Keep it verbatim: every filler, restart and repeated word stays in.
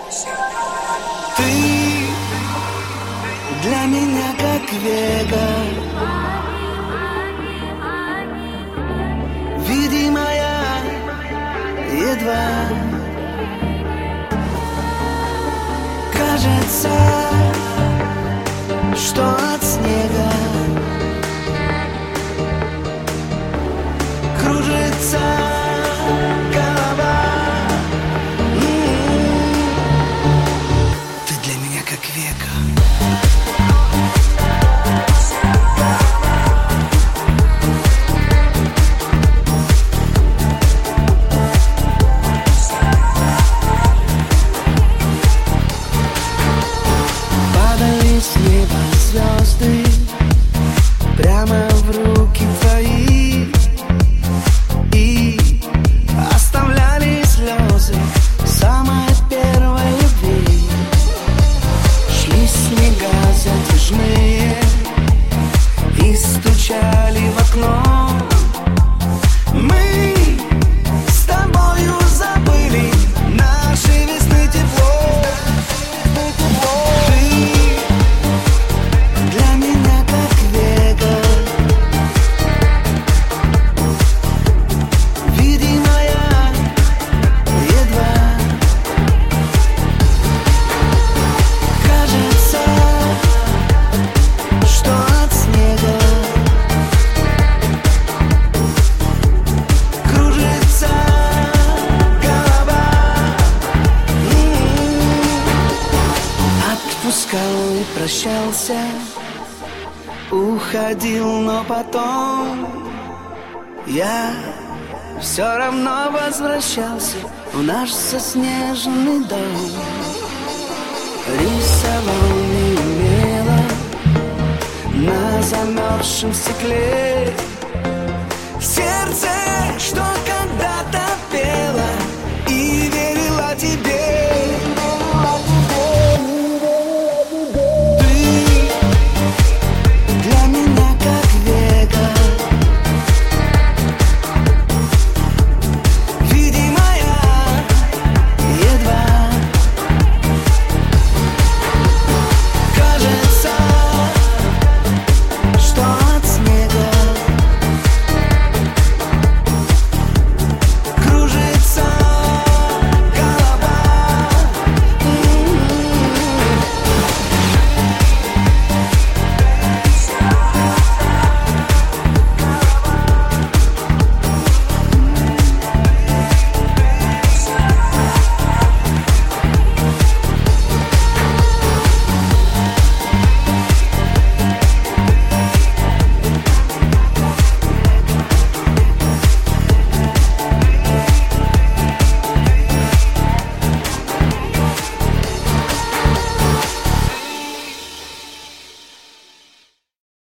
Ты для меня как века, видимая едва. Кажется, что от снега кружится голова. Ты для меня как века. Падали с неба звезды прямо в руки твои и оставляли слезы самой первой любви. Шли снега затяжные и стучали в окно. Мы с тобою забыли нашей весны тепло. Ты для меня как века, видимая едва. Кажется, что от снега кружится голова. Отпускал и прощался, уходил, но потом я все равно возвращался в наш заснеженный дом. Рисовал неумело на замерзшем стекле сердце, что когда-то